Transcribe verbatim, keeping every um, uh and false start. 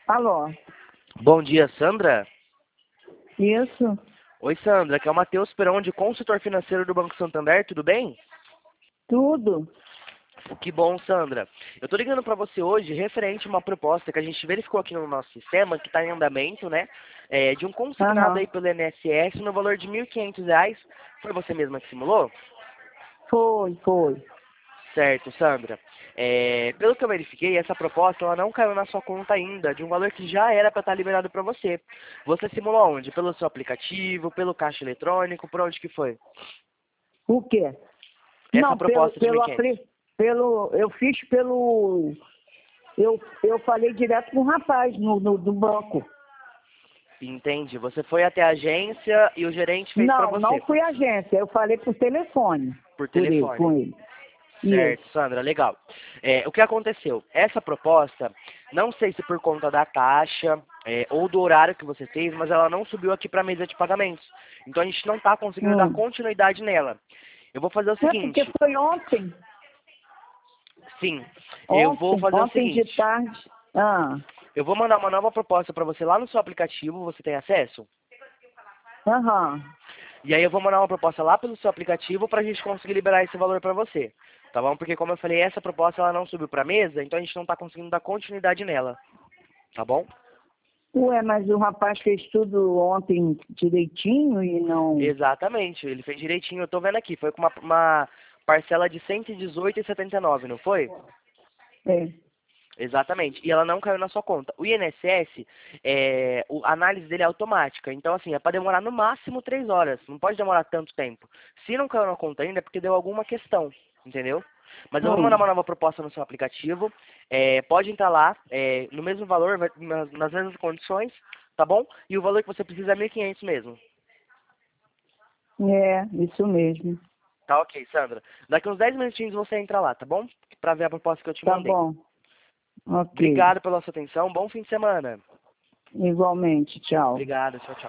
Alô? Bom dia, Sandra. Isso? Oi, Sandra, aqui é o Matheus Peron, consultor financeiro do Banco Santander, tudo bem? Tudo? Que bom, Sandra. Eu tô ligando para você hoje referente a uma proposta que a gente verificou aqui no nosso sistema, que está em andamento, né? É, de um consignado Aham. aí pelo I N S S no valor de mil e quinhentos reais. Foi você mesma que simulou? Foi, foi. Certo, Sandra. É, pelo que eu verifiquei, essa proposta ela não caiu na sua conta ainda, de um valor que já era para estar liberado para você. Você simulou onde? Pelo seu aplicativo, pelo caixa eletrônico, por onde que foi? O quê? Essa Não, pelo, proposta de pelo, mil e quinhentos. apli- pelo, eu fiz pelo, eu, eu falei direto com o rapaz no, no, do banco. Entende? Você foi até a agência e o gerente fez para Não, não você, fui agência, eu falei por telefone, por por ele, com telefone. ele. Certo, Isso. Sandra, legal. É, o que aconteceu? Essa proposta, não sei se por conta da taxa é, ou do horário que você fez, mas ela não subiu aqui para a mesa de pagamentos. Então a gente não está conseguindo dar Hum. continuidade nela. Eu vou fazer o É porque seguinte, foi ontem, sim, eu vou ontem, fazer o ontem de seguinte, tarde. Ah, eu vou mandar uma nova proposta para você lá no seu aplicativo, você tem acesso? aham. E aí eu vou mandar uma proposta lá pelo seu aplicativo para a gente conseguir liberar esse valor para você, tá bom? Porque como eu falei, essa proposta ela não subiu para a mesa, então a gente não está conseguindo dar continuidade nela, tá bom? Ué, mas o rapaz fez tudo ontem direitinho e não. Exatamente, ele fez direitinho, eu tô vendo aqui, foi com uma, uma parcela de cento e dezoito reais e setenta e nove centavos, não foi? É. Exatamente, e ela não caiu na sua conta. O I N S S, é, o- a análise dele é automática, então assim, é para demorar no máximo três horas, não pode demorar tanto tempo. Se não caiu na conta ainda é porque deu alguma questão, entendeu? Mas eu vou mandar Hum. uma nova proposta no seu aplicativo, é, pode entrar lá, é, no mesmo valor, vai- nas, nas mesmas condições, tá bom? E o valor que você precisa é mil e quinhentos mesmo. É, isso mesmo. Tá ok, Sandra. Daqui uns dez minutinhos você entra lá, tá bom? Pra ver a proposta que eu te Tá mandei. bom. Ok. Obrigado pela sua atenção, bom fim de semana. Igualmente. Tchau. Obrigado, tchau, tchau.